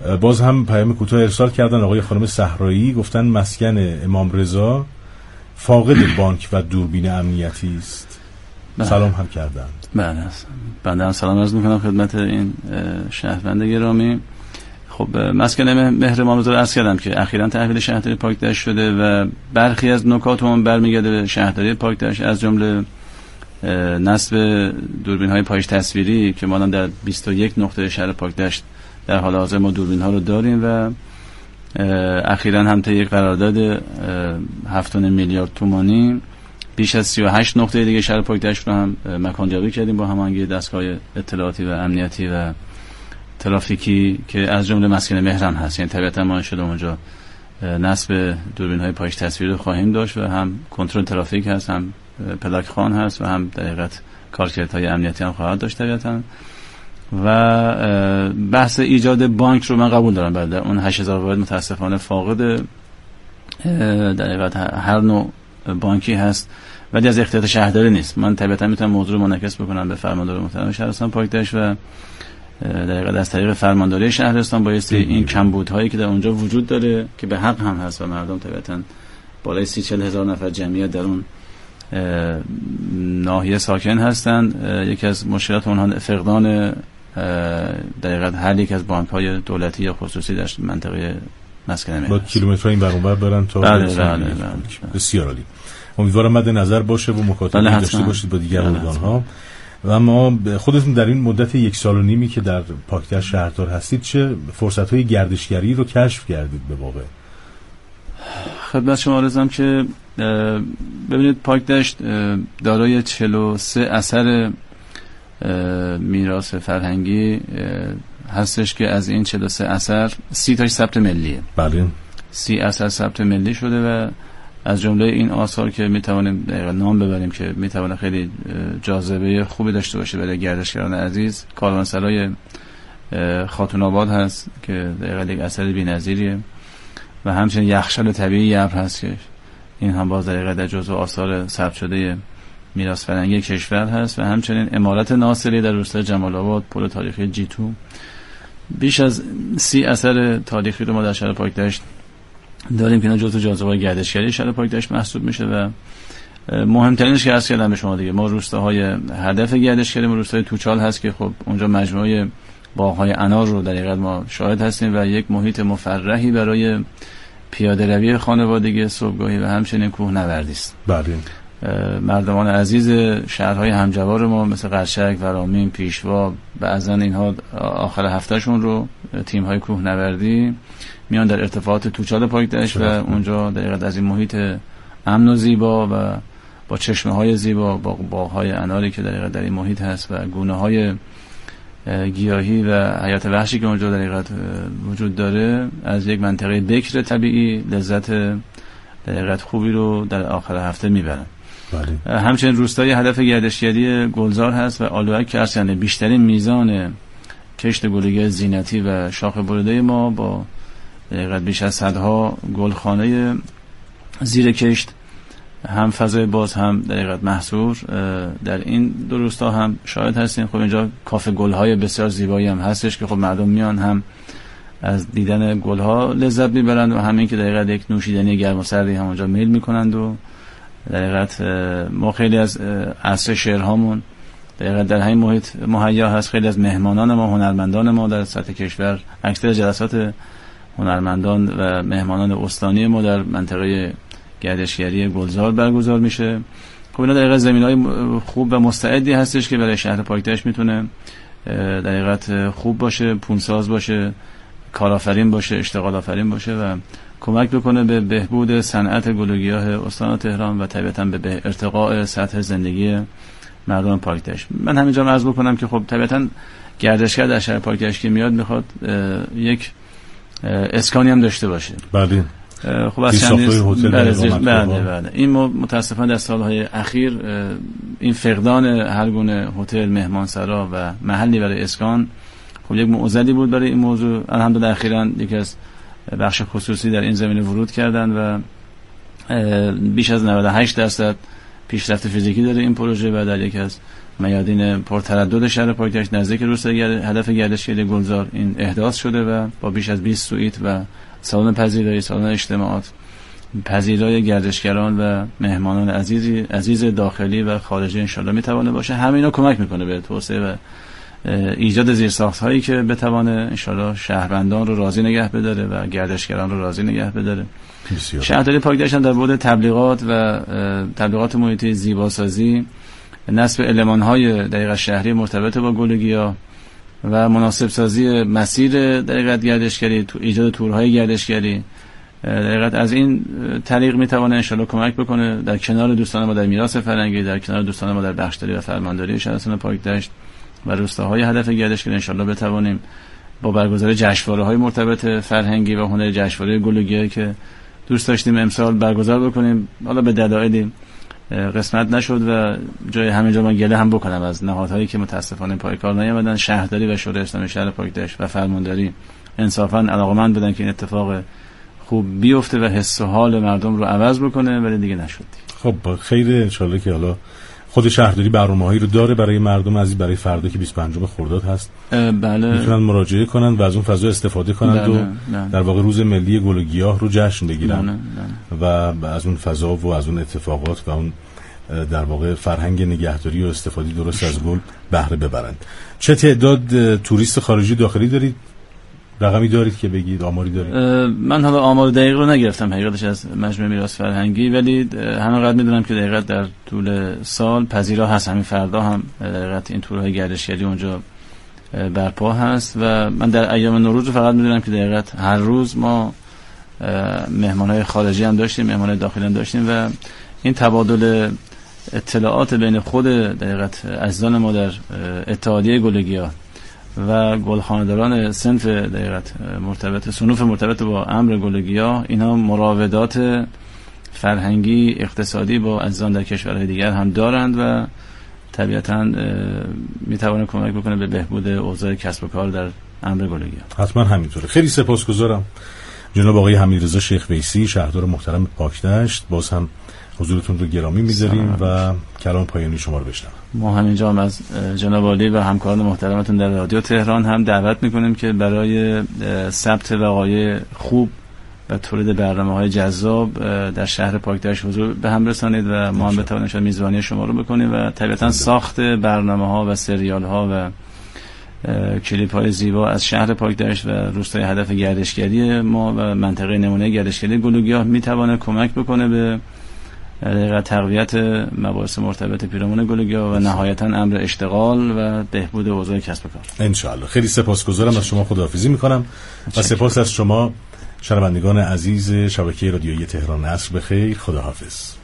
باز هم پیام کوتاه ارسال کردن آقای خانم صحرایی، گفتن مسکن امام رضا فاقد بانک و دوربین امنیتی است. سلام هم کردن. بله، بنده هم سلام عرض میکنم خدمت این شهروند گرامی. خب مسکن مهر امام رضا عرض کردم که اخیراً تحویل شهرداری پاکدشت شده و برخی از نکات اون برمیگرده به شهرداری پاکدشت، از جمله نصب دوربین‌های پایش تصویری که ما در 21 نقطه شهر پاکدشت در حال حاضر ما دوربین‌ها رو داریم و اخیراً هم طی یک قرارداد 7.5 میلیارد تومانی بیش از 38 نقطه دیگه شهر پاکدشت رو هم مکان‌جوی کردیم با هماهنگی دستگاه اطلاعاتی و امنیتی و ترافیکی که از جمله مسکن مهرم هست. یعنی طبیعتا ما شده اونجا نصب دوربین‌های پایش تصویری رو خواهیم داشت و هم کنترل ترافیک هست، هم پلاک خوان هست و هم دقیقاً کارکردهای امنیتی هم خواهد داشت طبیعتا. و بحث ایجاد بانک رو من قبول دارم، بعد اون 8000 واحد متاسفانه فاقد دقیقاً هر نوع بانکی هست ولی از اختیار شهرداری نیست. من طبیعتا میتونم موضوع رو منعکس بکنم به فرماندار محترم شهرستان پاکدشت و دقیقاً از طریق فرمانداری شهرستان بایستی این کمبودهایی که در اونجا وجود داره که به حق هم هست و مردم طبیعتا بالای 30-40 هزار نفر جمعیت در اون ناحیه ساکن هستند. یکی از مشکلات اونها فقدان دقیقاً هر یک از بانک‌های دولتی یا خصوصی در منطقه مسکن مهر با کیلومترها این ور برن تا بله. بسیار عالی. امیدوارم مد نظر باشه و مکاتبه داشته باشید با دیگر ارگان‌ها. و اما خودتون در این مدت 1.5 سال که در پاکدشت شهردار هستید چه فرصت‌های گردشگری رو کشف کردید به واقع؟ خدمت شما عرضم که ببینید پاکدشت دارای 43 اثر میراث فرهنگی هستش که از این 43 اثر 30 تاش ثبت ملیه. بله. 30 اثر ثبت ملی شده و از جمله این آثار که میتوانیم نام ببریم که میتونه خیلی جاذبه خوبی داشته باشه برای گردشگران عزیز، کاروانسرای خاتون آباد هست که دقیقاً یک اثر بی‌نظیریه و همچنین یخچال طبیعی ابر هست که این هم باز در جزو آثار ثبت شده میراث فرهنگی کشور هست و همچنین عمارت ناصری در روستای جمال آباد، پل تاریخی جیتو. بیش از 30 اثر تاریخی رو ما در شهر پاکدشت داریم که اینا جزو جاذبه‌های گردشگری شهر پاکدشت محسوب میشه و مهمترینش که عرض کردم به شما دیگه، ما روستاهای هدف گردشگری ما روستای توچال هست که خب اونجا مجموعه باغ‌های انار رو در حقیقت ما شاهد هستیم و یک محیط مفرحی برای پیاده روی خانوادگی صبحگاهی و همچنین کوهنوردی است. بله. مردمان عزیز شهرهای همجوار ما مثل قرشک، ورامین، پیشوا، بعضن اینها آخر هفتهشون رو تیم‌های کوهنوردی میان در ارتفاعات توچال پاکدشت و اونجا دقیقاً از این محیط امن و زیبا و با چشمه‌های زیبا، با باغ‌های اناری که دقیقاً در این محیط هست و گونه‌های گیاهی و حیات وحشی که اونجا دقیقاً وجود داره، از یک منطقه بکر طبیعی لذت دقیقاً خوبی رو در آخر هفته میبرن. بله. همچنین روستای هدف گردشگری گلزار هست و آلوک که ارسیانه بیشترین میزان کشت گلوگی زینتی و شاخه بریده ما با دقیقاً بیش از صدها گلخانه زیر کشت، هم فضای باز هم دقیقاً محصور در این دو روستا هم شاهد هستیم. خب اینجا کافه گل‌های بسیار زیبایی هم هستش که خب مردم میان هم از دیدن گل‌ها لذت میبرند و همین که دقیقاً یک نوشیدنی گرم و سردی هم اونجا میل میکنند و دقیقاً ما خیلی از عصر شعرهامون دقیقاً در همین محیط مهیا هست. خیلی از مهمانان ما، هنرمندان ما در سطح کشور، اکثر جلسات هنرمندان و مهمانان استانی ما در منطقه گردشگری گلزار برگزار میشه. خب اینا دقیقاً زمینهای خوب و مستعدی هستش که برای شهر پاکدشت میتونه دقیقاً خوب باشه، پونساز باشه، کارآفرین باشه، اشتغال آفرین باشه و کمک بکنه به بهبود صنعت گلوگیاه استان تهران و طبیعتاً به ارتقاء سطح زندگی مردم پاکدشت. من همینجا عرض بکنم که خب طبیعتاً گردشگر در شهر پاکدشت که میاد میخواد یک اسکانی هم داشته باشه. بله. خب اصلا بله. این متاسفانه در سالهای اخیر این فقدان هر گونه هتل، مهمانسرا و محلی برای اسکان خب یک معضلی بود برای این موضوع. الحمدلله اخیراً یکی از بخش خصوصی در این زمینه ورود کردن و بیش از 98% پیشرفت فیزیکی داره این پروژه و در یکی از میادین پرتردد شهر پایتخت نزدیک روستای هدف گردشگری گلزار این احداث شده و با بیش از 20 سوئیت و سالن پذیرایی، سالن اجتماعات، پذیرای گردشگران و مهمانان عزیز داخلی و خارجی انشالله میتونه باشه. همینا کمک میکنه به توسعه و ایجاد زیرساخت هایی که بتونه انشالله شهروندان رو راضی نگه بداره و گردشگران رو راضی نگه بداره. شهرداری پاکدشت در بعد تبلیغات و تبلیغات محیطی، زیباسازی، نصب المان‌های دقیقاً شهری مرتبط با گل و گیاه و مناسب سازی مسیر دقیقاً گردشگری، ایجاد تورهای گردشگری دقیقاً از این طریق میتونه انشالله کمک بکنه در کنار دوستان ما در میراث فرهنگی، در کنار دوستان ما در بخشداری و فرمانداری شهرستان پاکدشت و روستاهای هدف گردشگری انشالله بتوانیم با برگزاری جشنواره‌های مرتبط فرهنگی و هنری، جشنواره گل و گیاهی که دوست داشتیم امسال برگزار بکنیم، حالا به دلایلی قسمت نشد و جای همینجا من گله هم بکنم از نهادهایی که متاسفانه پای کار نیامدن. شهرداری و شورای اسلامی شهر پاکدشت و فرمانداری انصافا علاقمند بودن که این اتفاق خوب بیفته و حس و حال مردم رو عوض بکنه، ولی دیگه نشد. خب خیر، انشالله که حالا خود شهرداری برنامه‌هایی رو داره برای مردم عزیز، برای فردا که 25 خرداد هست. بله، میتونن مراجعه کنن و از اون فضا استفاده کنن و در واقع روز ملی گل و گیاه رو جشن بگیرن و از اون فضا و از اون اتفاقات و اون در واقع فرهنگ نگهداری و استفاده درست از گل بهره ببرند. چه تعداد توریست خارجی داخلی دارید؟ رقمی دارید که بگید؟ آماری دارید؟ من حالا آمار دقیق رو نگرفتم حقیقتش از مجمع میراث فرهنگی، ولی همینقدر میدونم که دقیقاً در طول سال پذیرا هست. همین فردا هم دقیقاً این تورهای گردشگری اونجا برپا هست و من در ایام نوروز فقط میدونم که دقیقاً هر روز ما مهمانهای خارجی هم داشتیم، مهمانهای داخلی هم داشتیم و این تبادل اطلاعات بین خود دقیقاً عزیزان ما در اتحادیه گل و گیاه و گلخانه‌داران صنف دقیقاً مرتبط، صنوف مرتبط با امر گل و گیاه، اینا مراودات فرهنگی اقتصادی با عزیزان در کشورهای دیگر هم دارند و طبیعتاً میتونه کمک بکنه به بهبود اوضاع کسب و کار در امر گل و گیاه. حتما همینطوره. خیلی سپاسگزارم جناب آقای حمیدرضا شیخ ویسی، شهردار محترم پاکدشت. باز هم حضورتون رو گرامی می‌ذاریم و کلام پایانی شما رو بشنویم. ما همینجا هم از جناب عالی و همکاران محترمتون در رادیو تهران هم دعوت می‌کنیم که برای ثبت وقایع خوب و تولید برنامه‌های جذاب در شهر پاکدشت حضور به هم رسانید و ما هم بتوانیم میزبانی شما رو بکنیم و طبیعتاً ساخت برنامه‌ها و سریال‌ها و کلیپ‌های زیبا از شهر پاکدشت و روستای هدف گردشگری ما و منطقه نمونه گردشگری گل و گیاه می‌تواند کمک بکنه به تقویت مباحث مرتبط پیرامون گل و گیاه و نهایتاً امر اشتغال و بهبود اوضاع کسب و کار. انشاءالله. خیلی سپاسگزارم از شما، خداحافظی می‌کنم و سپاس از شما شنوندگان عزیز شبکه رادیویی تهران. عصر بخیر، خداحافظ.